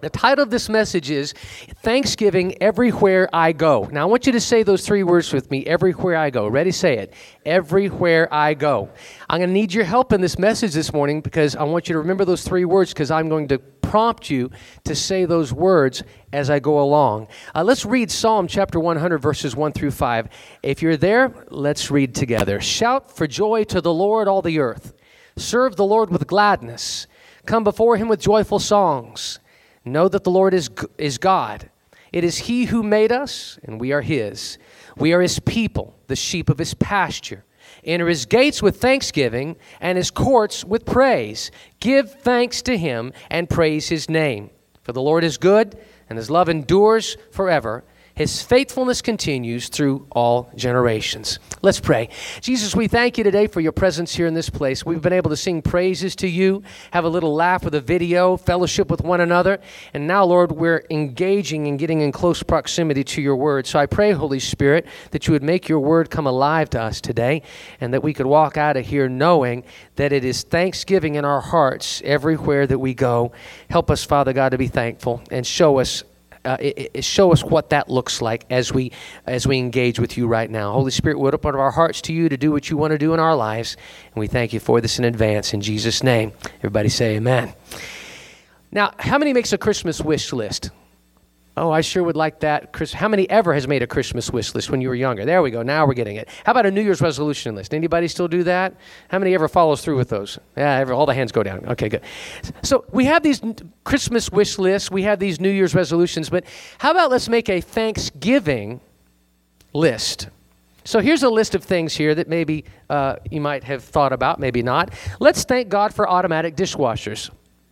The title of this message is Thanksgiving Everywhere I Go. Now, I want you to say those three words with me, everywhere I go. Ready? Say it. Everywhere I go. I'm going to need your help in this message this morning because I want you to remember those three words because I'm going to prompt you to say those words as I go along. Let's read Psalm chapter 100, verses 1 through 5. If you're there, let's read together. Shout for joy to the Lord, all the earth. Serve the Lord with gladness. Come before him with joyful songs. Know that the Lord is God. It is he who made us, and we are his. We are his people, the sheep of his pasture. Enter his gates with thanksgiving and his courts with praise. Give thanks to him and praise his name. For the Lord is good, and his love endures forever. His faithfulness continues through all generations. Let's pray. Jesus, we thank you today for your presence here in this place. We've been able to sing praises to you, have a little laugh with a video, fellowship with one another. And now, Lord, we're engaging and getting in close proximity to your word. So I pray, Holy Spirit, that you would make your word come alive to us today and that we could walk out of here knowing that it is thanksgiving in our hearts everywhere that we go. Help us, Father God, to be thankful and show us what that looks like as we engage with you right now. Holy Spirit, we open our hearts to you to do what you want to do in our lives, and we thank you for this in advance. In Jesus' name, everybody say amen. Now, how many makes a Christmas wish list? Oh, I sure would like that. How many ever has made a Christmas wish list when you were younger? There we go. Now we're getting it. How about a New Year's resolution list? Anybody still do that? How many ever follows through with those? Yeah, all the hands go down. Okay, good. So we have these Christmas wish lists. We have these New Year's resolutions. But how about let's make a Thanksgiving list? So here's a list of things here that maybe you might have thought about, maybe not. Let's thank God for automatic dishwashers,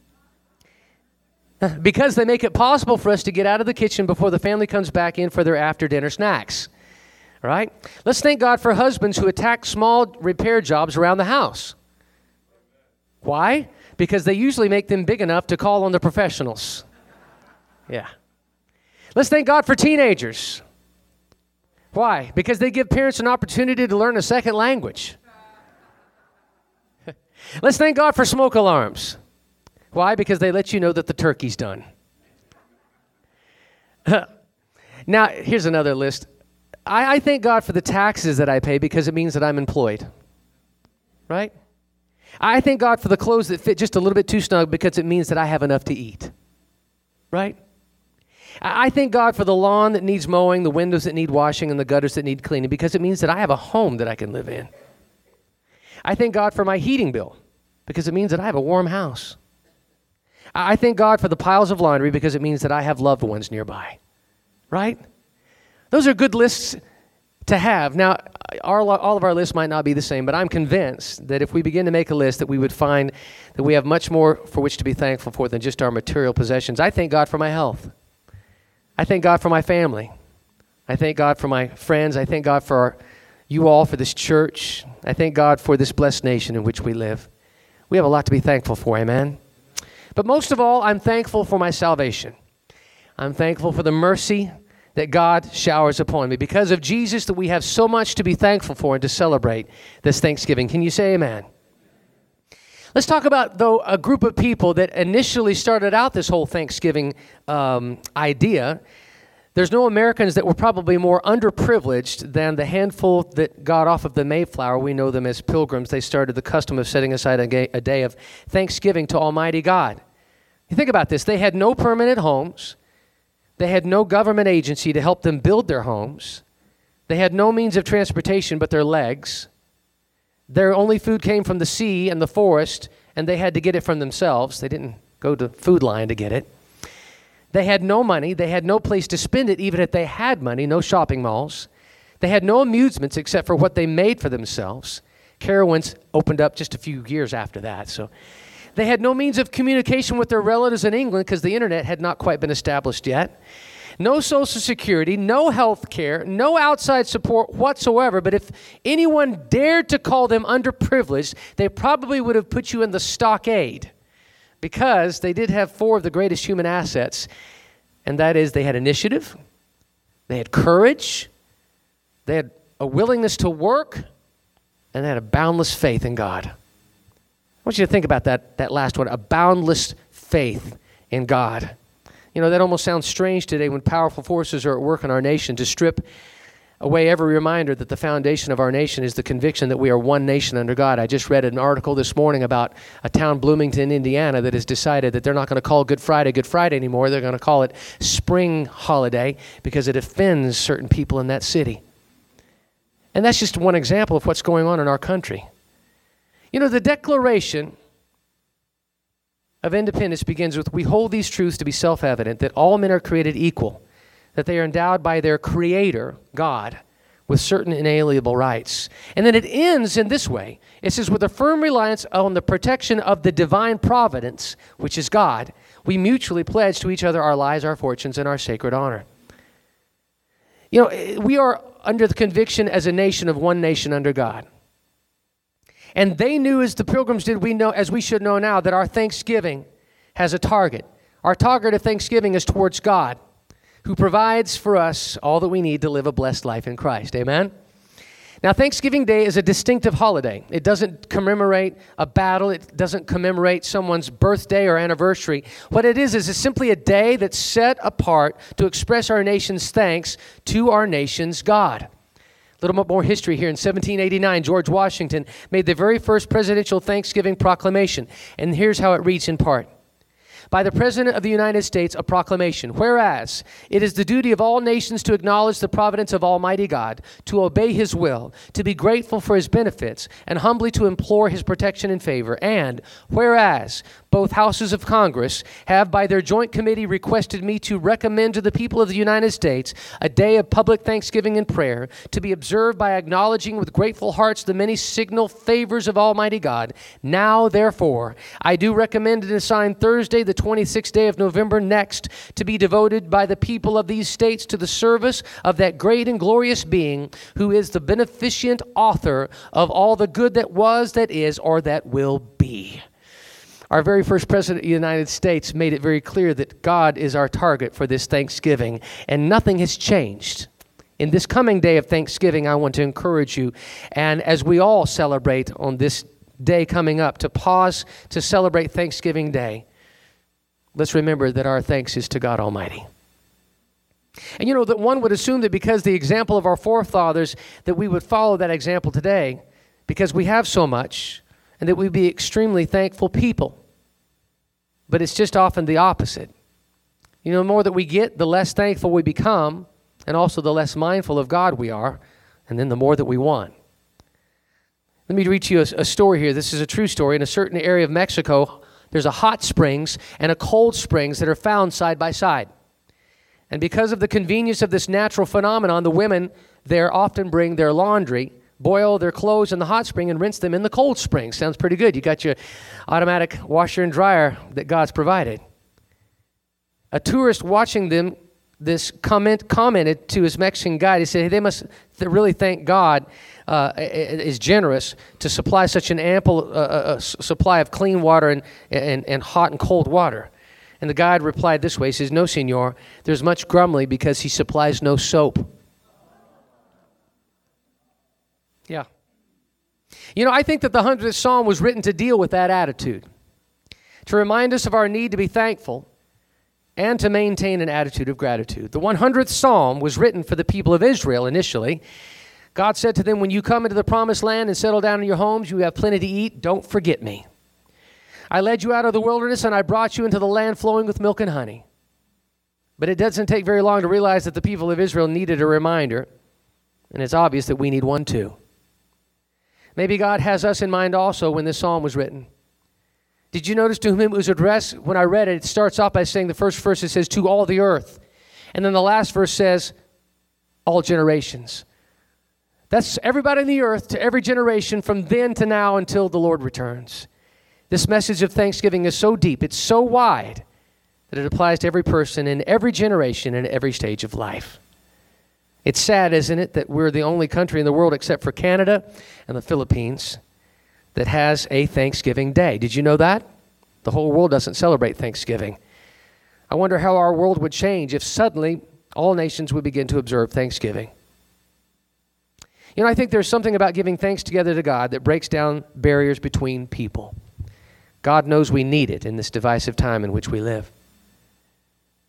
because they make it possible for us to get out of the kitchen before the family comes back in for their after-dinner snacks, right? Let's thank God for husbands who attack small repair jobs around the house. Why? Because they usually make them big enough to call on the professionals. Yeah. Let's thank God for teenagers. Why? Because they give parents an opportunity to learn a second language. Let's thank God for smoke alarms. Why? Because they let you know that the turkey's done. Now, here's another list. I thank God for the taxes that I pay because it means that I'm employed. Right? I thank God for the clothes that fit just a little bit too snug because it means that I have enough to eat. Right? I thank God for the lawn that needs mowing, the windows that need washing, and the gutters that need cleaning because it means that I have a home that I can live in. I thank God for my heating bill because it means that I have a warm house. I thank God for the piles of laundry because it means that I have loved ones nearby, right? Those are good lists to have. Now, all of our lists might not be the same, but I'm convinced that if we begin to make a list that we would find that we have much more for which to be thankful for than just our material possessions. I thank God for my health. I thank God for my family. I thank God for my friends. I thank God for you all, for this church. I thank God for this blessed nation in which we live. We have a lot to be thankful for, amen? But most of all, I'm thankful for my salvation. I'm thankful for the mercy that God showers upon me. Because of Jesus, that we have so much to be thankful for and to celebrate this Thanksgiving. Can you say amen? Let's talk about, though, a group of people that initially started out this whole Thanksgiving idea. There's no Americans that were probably more underprivileged than the handful that got off of the Mayflower. We know them as Pilgrims. They started the custom of setting aside a day of thanksgiving to Almighty God. You think about this. They had no permanent homes. They had no government agency to help them build their homes. They had no means of transportation but their legs. Their only food came from the sea and the forest, and they had to get it from themselves. They didn't go to Food Lion to get it. They had no money. They had no place to spend it, even if they had money, no shopping malls. They had no amusements except for what they made for themselves. Carowinds opened up just a few years after that. So they had no means of communication with their relatives in England because the internet had not quite been established yet. No Social Security, no health care, no outside support whatsoever. But if anyone dared to call them underprivileged, they probably would have put you in the stockade, because they did have four of the greatest human assets, and that is they had initiative, they had courage, they had a willingness to work, and they had a boundless faith in God. I want you to think about that last one, a boundless faith in God. You know, that almost sounds strange today when powerful forces are at work in our nation to strip away every reminder that the foundation of our nation is the conviction that we are one nation under God. I just read an article this morning about a town, Bloomington, Indiana, that has decided that they're not going to call Good Friday anymore. They're going to call it Spring Holiday because it offends certain people in that city. And that's just one example of what's going on in our country. You know, the Declaration of Independence begins with, we hold these truths to be self-evident, that all men are created equal, that they are endowed by their Creator, God, with certain inalienable rights. And then it ends in this way. It says, with a firm reliance on the protection of the divine providence, which is God, we mutually pledge to each other our lives, our fortunes, and our sacred honor. You know, we are under the conviction as a nation of one nation under God. And they knew, as the Pilgrims did, we know, as we should know now, that our thanksgiving has a target. Our target of thanksgiving is towards God, who provides for us all that we need to live a blessed life in Christ. Amen? Now, Thanksgiving Day is a distinctive holiday. It doesn't commemorate a battle. It doesn't commemorate someone's birthday or anniversary. What it is it's simply a day that's set apart to express our nation's thanks to our nation's God. A little bit more history here. In 1789, George Washington made the very first presidential Thanksgiving proclamation. And here's how it reads in part. By the President of the United States, a proclamation. Whereas it is the duty of all nations to acknowledge the providence of Almighty God, to obey His will, to be grateful for His benefits, and humbly to implore His protection and favor. And whereas both houses of Congress have by their joint committee requested me to recommend to the people of the United States a day of public thanksgiving and prayer to be observed by acknowledging with grateful hearts the many signal favors of Almighty God. Now, therefore, I do recommend and assign Thursday, the 26th day of November next, to be devoted by the people of these states to the service of that great and glorious being who is the beneficent author of all the good that was, that is, or that will be. Our very first president of the United States made it very clear that God is our target for this Thanksgiving, and nothing has changed. In this coming day of Thanksgiving, I want to encourage you, and as we all celebrate on this day coming up, to pause to celebrate Thanksgiving Day, let's remember that our thanks is to God Almighty. And you know, that one would assume that because the example of our forefathers, that we would follow that example today, because we have so much, and that we'd be extremely thankful people. But it's just often the opposite. You know, the more that we get, the less thankful we become, and also the less mindful of God we are, and then the more that we want. Let me read you a story here. This is a true story. In a certain area of Mexico, there's a hot springs and a cold springs that are found side by side. And because of the convenience of this natural phenomenon, the women there often bring their laundry, boil their clothes in the hot spring, and rinse them in the cold spring. Sounds pretty good. You got your automatic washer and dryer that God's provided. A tourist watching them commented to his Mexican guide. He said, hey, they must really thank God is generous to supply such an ample supply of clean water and hot and cold water. And the guide replied this way. He says, no, senor, there's much grumbling because he supplies no soap. Yeah. You know, I think that the 100th Psalm was written to deal with that attitude, to remind us of our need to be thankful and to maintain an attitude of gratitude. The 100th Psalm was written for the people of Israel initially. God said to them, when you come into the promised land and settle down in your homes, you have plenty to eat, don't forget me. I led you out of the wilderness and I brought you into the land flowing with milk and honey. But it doesn't take very long to realize that the people of Israel needed a reminder, and it's obvious that we need one too. Maybe God has us in mind also when this psalm was written. Did you notice to whom it was addressed? When I read it, it starts off by saying the first verse, it says, to all the earth. And then the last verse says, all generations. That's everybody on the earth to every generation from then to now until the Lord returns. This message of thanksgiving is so deep, it's so wide, that it applies to every person in every generation and every stage of life. It's sad, isn't it, that we're the only country in the world except for Canada and the Philippines that has a Thanksgiving Day. Did you know that? The whole world doesn't celebrate Thanksgiving. I wonder how our world would change if suddenly all nations would begin to observe Thanksgiving. You know, I think there's something about giving thanks together to God that breaks down barriers between people. God knows we need it in this divisive time in which we live.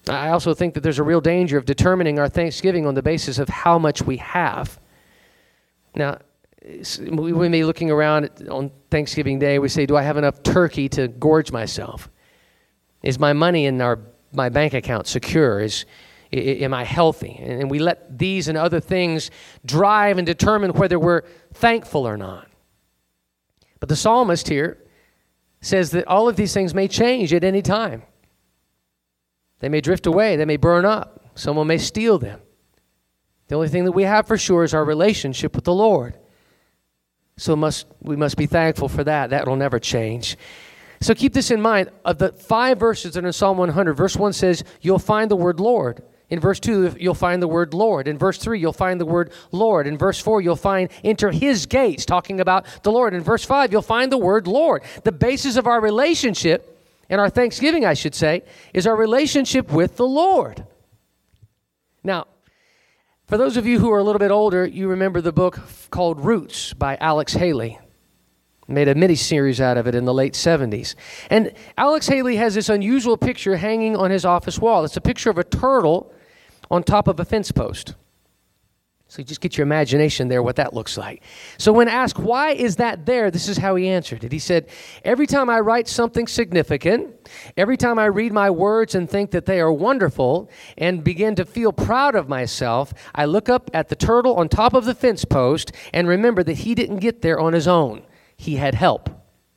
I also think that there's a real danger of determining our thanksgiving on the basis of how much we have. Now, we may be looking around on Thanksgiving Day, we say, do I have enough turkey to gorge myself? Is my money in my bank account secure? Am I healthy? And we let these and other things drive and determine whether we're thankful or not. But the psalmist here says that all of these things may change at any time. They may drift away. They may burn up. Someone may steal them. The only thing that we have for sure is our relationship with the Lord. So we must be thankful for that. That will never change. So keep this in mind. Of the 5 verses that are in Psalm 100, verse 1 says, you'll find the word Lord. In verse 2, you'll find the word Lord. In verse 3, you'll find the word Lord. In verse 4, you'll find enter his gates, talking about the Lord. In verse 5, you'll find the word Lord. The basis of our relationship, and our thanksgiving, I should say, is our relationship with the Lord. Now, for those of you who are a little bit older, you remember the book called Roots by Alex Haley. Made a mini-series out of it in the late 70s. And Alex Haley has this unusual picture hanging on his office wall. It's a picture of a turtle on top of a fence post. So you just get your imagination there what that looks like. So when asked, why is that there, this is how he answered it. He said, every time I write something significant, every time I read my words and think that they are wonderful and begin to feel proud of myself, I look up at the turtle on top of the fence post and remember that he didn't get there on his own. He had help.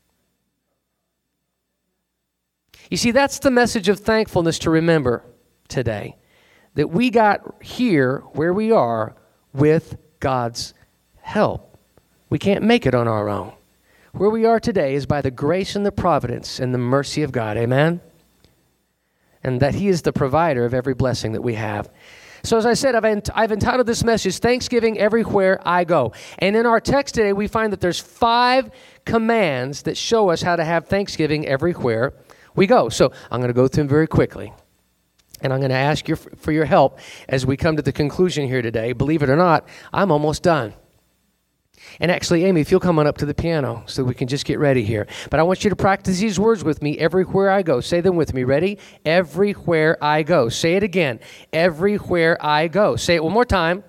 You see, that's the message of thankfulness to remember today. That we got here where we are with God's help. We can't make it on our own. Where we are today is by the grace and the providence and the mercy of God. Amen? And that he is the provider of every blessing that we have. So as I said, I've entitled this message, Thanksgiving Everywhere I Go. And in our text today, we find that there's 5 commands that show us how to have Thanksgiving everywhere we go. So I'm going to go through them very quickly. And I'm going to ask you for your help as we come to the conclusion here today. Believe it or not, I'm almost done. And actually, Amy, if you'll come on up to the piano so we can just get ready here. But I want you to practice these words with me everywhere I go. Say them with me. Ready? Everywhere I go. Say it again. Everywhere I go. Say it one more time.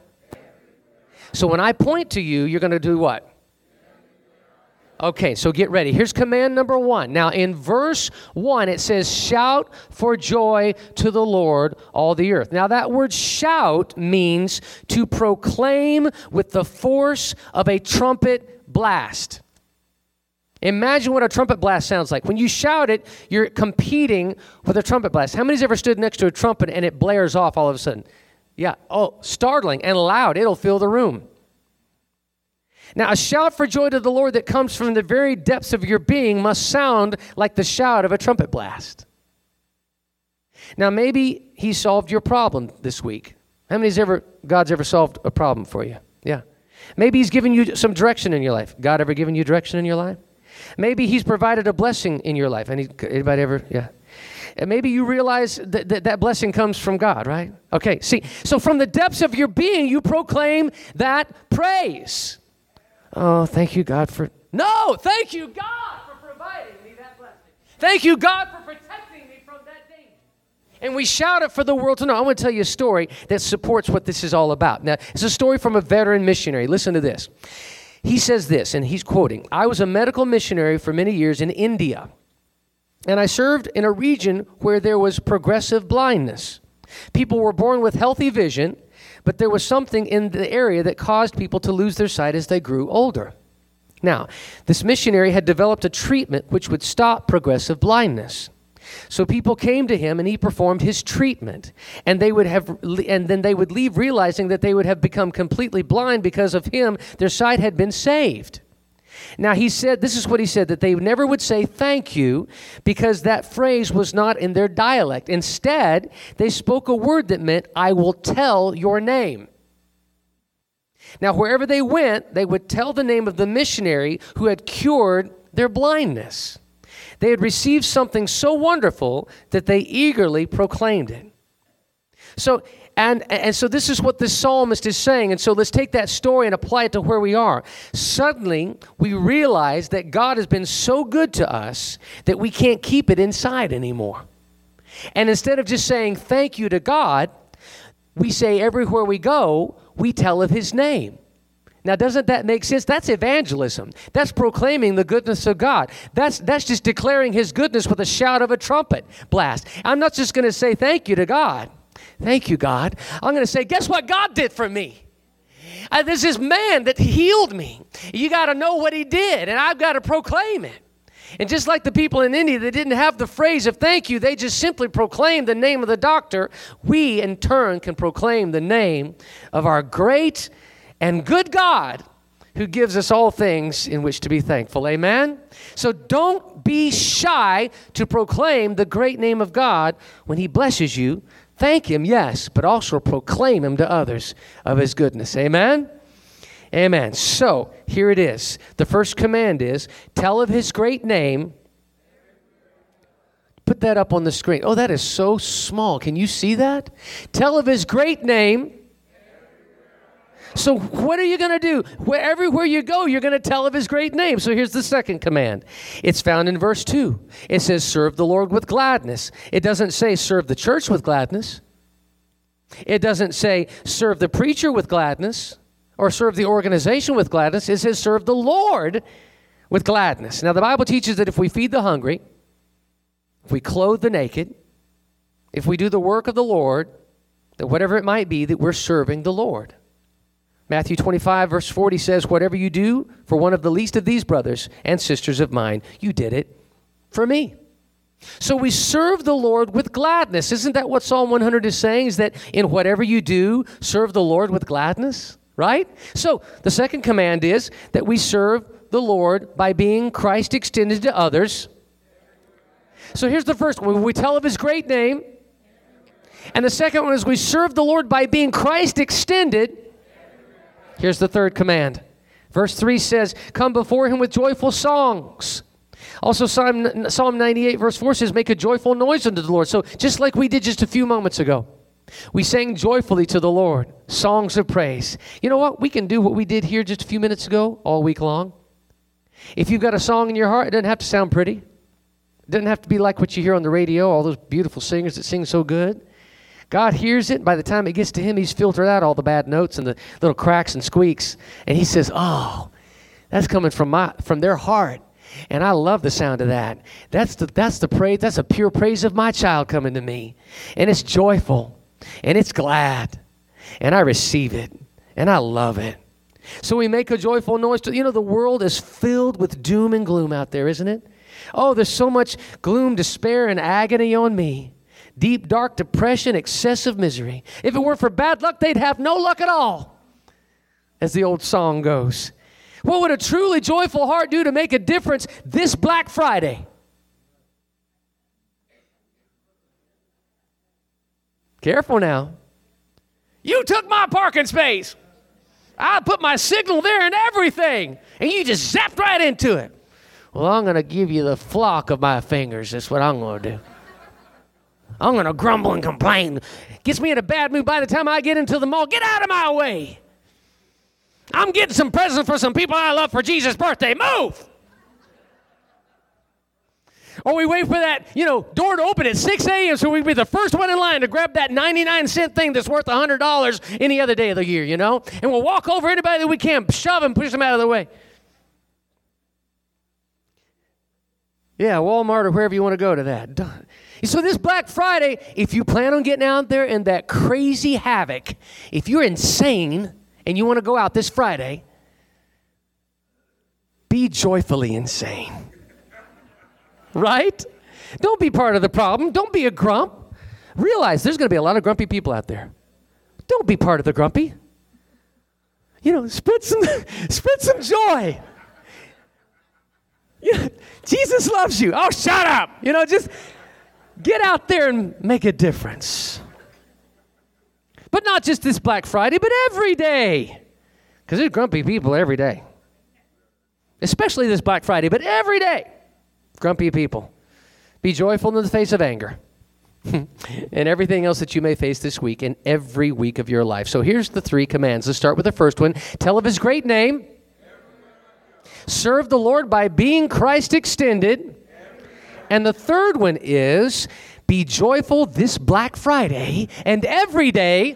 So when I point to you, you're going to do what? Okay, so get ready. Here's command number 1. Now, in verse 1, it says, shout for joy to the Lord, all the earth. Now, that word shout means to proclaim with the force of a trumpet blast. Imagine what a trumpet blast sounds like. When you shout it, you're competing with a trumpet blast. How many's ever stood next to a trumpet and it blares off all of a sudden? Yeah, oh, startling and loud. It'll fill the room. Now, a shout for joy to the Lord that comes from the very depths of your being must sound like the shout of a trumpet blast. Now, maybe he solved your problem this week. How many's God's ever solved a problem for you? Yeah. Maybe he's given you some direction in your life. God ever given you direction in your life? Maybe he's provided a blessing in your life. Anybody ever? Yeah. And maybe you realize that blessing comes from God, right? Okay, see, so from the depths of your being, you proclaim that praise. Oh, thank you, God, No, thank you, God, for providing me that blessing. Thank you, God, for protecting me from that danger. And we shout it for the world to know. I want to tell you a story that supports what this is all about. Now, it's a story from a veteran missionary. Listen to this. He says this, and he's quoting, I was a medical missionary for many years in India, and I served in a region where there was progressive blindness. People were born with healthy vision, but there was something in the area that caused people to lose their sight as they grew older. Now, this missionary had developed a treatment which would stop progressive blindness. So people came to him and he performed his treatment. And then they would leave realizing that they would have become completely blind because of him. Their sight had been saved. Now, this is what he said, that they never would say thank you because that phrase was not in their dialect. Instead, they spoke a word that meant, I will tell your name. Now, wherever they went, they would tell the name of the missionary who had cured their blindness. They had received something so wonderful that they eagerly proclaimed it. So this is what the psalmist is saying. And so let's take that story and apply it to where we are. Suddenly, we realize that God has been so good to us that we can't keep it inside anymore. And instead of just saying thank you to God, we say everywhere we go, we tell of his name. Now, doesn't that make sense? That's evangelism. That's proclaiming the goodness of God. That's just declaring his goodness with a shout of a trumpet blast. I'm not just going to say thank you to God. Thank you, God. I'm going to say, guess what God did for me? There's this man that healed me. You got to know what he did, and I've got to proclaim it. And just like the people in India, they didn't have the phrase of thank you. They just simply proclaimed the name of the doctor. We, in turn, can proclaim the name of our great and good God who gives us all things in which to be thankful. Amen? So don't be shy to proclaim the great name of God when he blesses you. Thank him, yes, but also proclaim him to others of his goodness. Amen? Amen. So here it is. The first command is, tell of his great name. Put that up on the screen. Oh, that is so small. Can you see that? Tell of his great name. So what are you going to do? Everywhere you go, you're going to tell of his great name. So here's the second command. It's found in verse 2. It says, serve the Lord with gladness. It doesn't say serve the church with gladness. It doesn't say serve the preacher with gladness or serve the organization with gladness. It says serve the Lord with gladness. Now, the Bible teaches that if we feed the hungry, if we clothe the naked, if we do the work of the Lord, that whatever it might be, that we're serving the Lord. Matthew 25, verse 40 says, whatever you do for one of the least of these brothers and sisters of mine, you did it for me. So we serve the Lord with gladness. Isn't that what Psalm 100 is saying? Is that in whatever you do, serve the Lord with gladness, right? So the second command is that we serve the Lord by being Christ extended to others. So here's the first one. We tell of his great name. And the second one is we serve the Lord by being Christ extended. Here's the third command. Verse 3 says, come before him with joyful songs. Also, Psalm 98, verse 4 says, make a joyful noise unto the Lord. So just like we did just a few moments ago, we sang joyfully to the Lord, songs of praise. You know what? We can do what we did here just a few minutes ago all week long. If you've got a song in your heart, it doesn't have to sound pretty. It doesn't have to be like what you hear on the radio, all those beautiful singers that sing so good. God hears it. By the time it gets to him, he's filtered out all the bad notes and the little cracks and squeaks. And he says, oh, that's coming from their heart. And I love the sound of that. That's the praise. That's a pure praise of my child coming to me. And it's joyful. And it's glad. And I receive it. And I love it. So we make a joyful noise. You know, the world is filled with doom and gloom out there, isn't it? Oh, there's so much gloom, despair, and agony on me. Deep, dark depression, excessive misery. If it weren't for bad luck, they'd have no luck at all, as the old song goes. What would a truly joyful heart do to make a difference this Black Friday? Careful now. You took my parking space. I put my signal there and everything, and you just zapped right into it. Well, I'm going to give you the flock of my fingers. That's what I'm going to do. I'm going to grumble and complain. Gets me in a bad mood by the time I get into the mall. Get out of my way. I'm getting some presents for some people I love for Jesus' birthday. Move. Or we wait for that, door to open at 6 a.m. so we can be the first one in line to grab that 99-cent thing that's worth $100 any other day of the year, And we'll walk over anybody that we can, shove and push them out of the way. Yeah, Walmart or wherever you want to go to that. So this Black Friday, if you plan on getting out there in that crazy havoc, if you're insane and you want to go out this Friday, be joyfully insane. Right? Don't be part of the problem. Don't be a grump. Realize there's going to be a lot of grumpy people out there. Don't be part of the grumpy. Spread some joy. Jesus loves you. Oh, shut up. Just get out there and make a difference. But not just this Black Friday, but every day. Because there's grumpy people every day. Especially this Black Friday, but every day. Grumpy people. Be joyful in the face of anger. And everything else that you may face this week and every week of your life. So here's the 3 commands. Let's start with the first one. Tell of his great name. Serve the Lord by being Christ extended. And the third one is Be joyful this Black Friday and every day.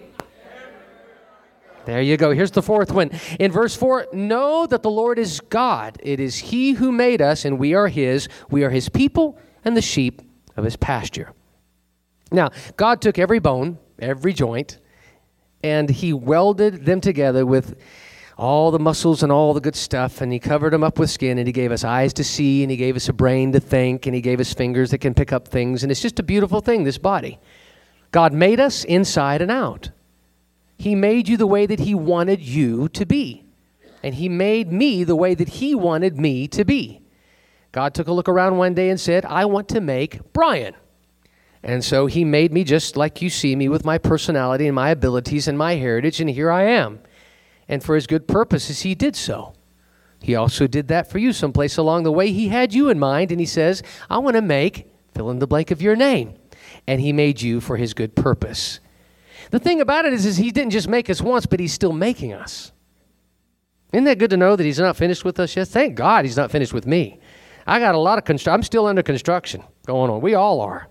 There you go. Here's the fourth one. In verse 4, know that the Lord is God. It is He who made us, and we are His. We are His people and the sheep of His pasture. Now, God took every bone, every joint, and He welded them together with all the muscles and all the good stuff, and He covered them up with skin, and He gave us eyes to see, and He gave us a brain to think, and He gave us fingers that can pick up things, and it's just a beautiful thing, this body. God made us inside and out. He made you the way that He wanted you to be. And He made me the way that He wanted me to be. God took a look around one day and said, I want to make Brian. And so He made me just like you see me, with my personality and my abilities and my heritage, and here I am. And for His good purposes, He did so. He also did that for you someplace along the way. He had you in mind, and He says, I want to make, fill in the blank of your name. And He made you for His good purpose. The thing about it is He didn't just make us once, but He's still making us. Isn't that good to know that He's not finished with us yet? Thank God He's not finished with me. I got a lot of I'm still under construction going on. We all are.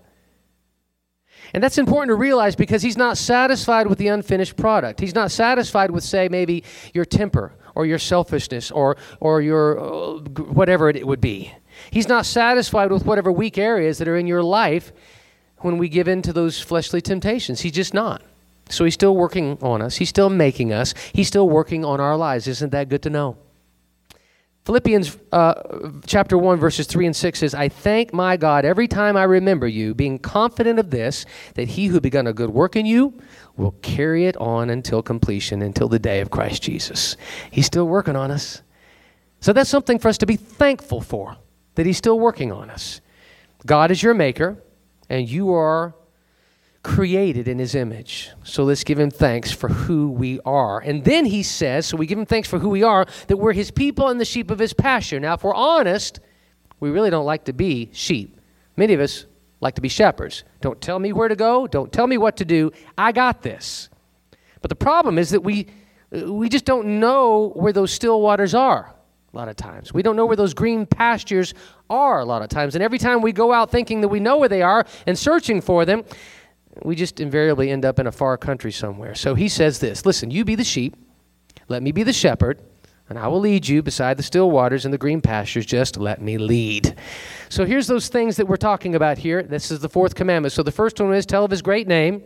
And that's important to realize, because He's not satisfied with the unfinished product. He's not satisfied with, say, maybe your temper or your selfishness or your whatever it would be. He's not satisfied with whatever weak areas that are in your life when we give in to those fleshly temptations. He's just not. So He's still working on us. He's still making us. He's still working on our lives. Isn't that good to know? Philippians chapter 1, verses 3 and 6 says, I thank my God every time I remember you, being confident of this, that He who begun a good work in you will carry it on until completion, until the day of Christ Jesus. He's still working on us. So that's something for us to be thankful for, that He's still working on us. God is your maker, and you are created in His image. So let's give Him thanks for who we are. And then He says, so we give Him thanks for who we are, that we're His people and the sheep of His pasture. Now, if we're honest, we really don't like to be sheep. Many of us like to be shepherds. Don't tell me where to go. Don't tell me what to do. I got this. But the problem is that we just don't know where those still waters are a lot of times. We don't know where those green pastures are a lot of times. And every time we go out thinking that we know where they are and searching for them, we just invariably end up in a far country somewhere. So He says this, listen, you be the sheep, let me be the shepherd, and I will lead you beside the still waters and the green pastures. Just let me lead. So here's those things that we're talking about here. This is the fourth commandment. So the first one is tell of His great name.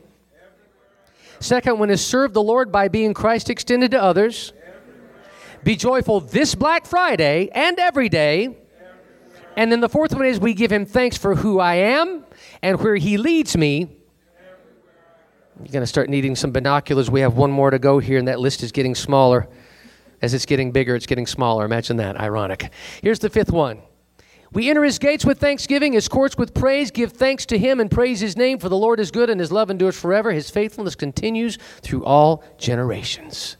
Second one is serve the Lord by being Christ extended to others. Be joyful this Black Friday and every day. And then the fourth one is we give Him thanks for who I am and where He leads me. You're going to start needing some binoculars. We have one more to go here, and that list is getting smaller. As it's getting bigger, it's getting smaller. Imagine that. Ironic. Here's the fifth one. We enter His gates with thanksgiving, His courts with praise. Give thanks to Him and praise His name, for the Lord is good, and His love endures forever. His faithfulness continues through all generations.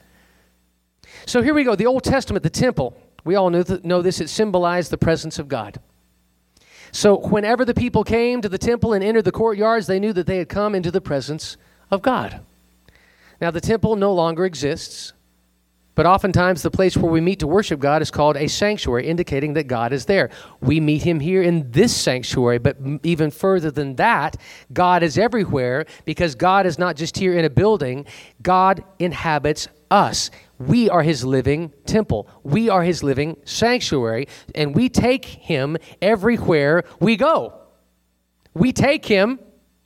So here we go. The Old Testament, the temple. We all know this. It symbolized the presence of God. So whenever the people came to the temple and entered the courtyards, they knew that they had come into the presence of God. Now, the temple no longer exists, but oftentimes the place where we meet to worship God is called a sanctuary, indicating that God is there. We meet Him here in this sanctuary, but even further than that, God is everywhere, because God is not just here in a building. God inhabits us. We are His living temple. We are His living sanctuary, and we take Him everywhere we go. We take Him.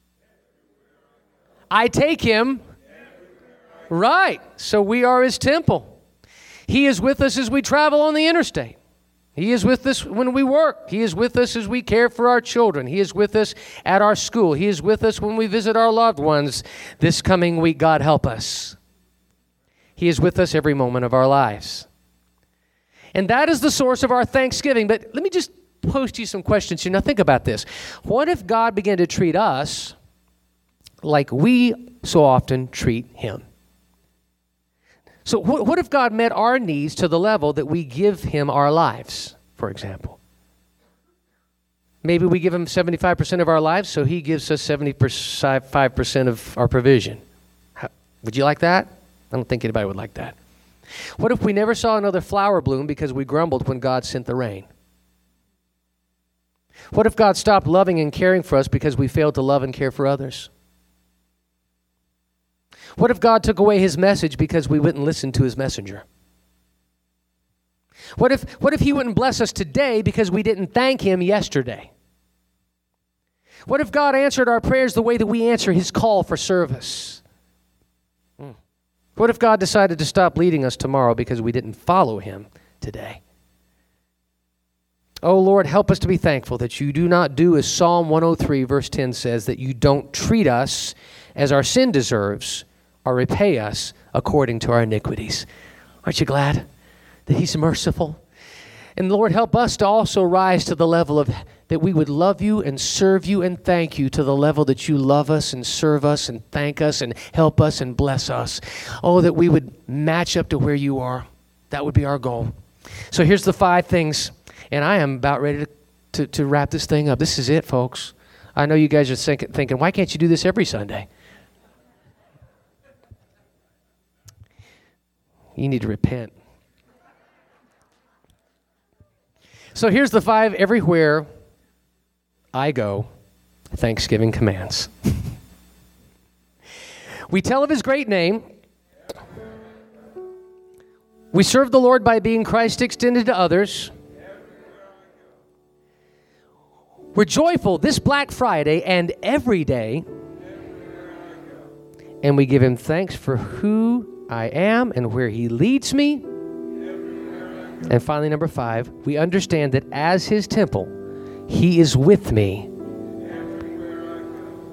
I take Him. Right. So we are His temple. He is with us as we travel on the interstate. He is with us when we work. He is with us as we care for our children. He is with us at our school. He is with us when we visit our loved ones this coming week. God help us. He is with us every moment of our lives. And that is the source of our thanksgiving. But let me just post you some questions here. Now think about this. What if God began to treat us like we so often treat Him? So what if God met our needs to the level that we give Him our lives, for example? Maybe we give Him 75% of our lives, so He gives us 75% of our provision. Would you like that? I don't think anybody would like that. What if we never saw another flower bloom because we grumbled when God sent the rain? What if God stopped loving and caring for us because we failed to love and care for others? What if God took away his message because we wouldn't listen to his messenger? What if he wouldn't bless us today because we didn't thank him yesterday? What if God answered our prayers the way that we answer his call for service? What if God decided to stop leading us tomorrow because we didn't follow him today? Oh Lord, help us to be thankful that you do not do as Psalm 103 verse 10 says, that you don't treat us as our sin deserves or repay us according to our iniquities. Aren't you glad that he's merciful? And Lord, help us to also rise to the level of that we would love you and serve you and thank you to the level that you love us and serve us and thank us and help us and bless us. Oh, that we would match up to where you are. That would be our goal. So here's the 5 things, and I am about ready to wrap this thing up. This is it, folks. I know you guys are thinking, why can't you do this every Sunday? You need to repent. So here's the 5 everywhere I go Thanksgiving commands. We tell of his great name. We serve the Lord by being Christ extended to others. We're joyful this Black Friday and every day. And we give him thanks for who I am and where he leads me. And finally, number 5, we understand that as his temple, he is with me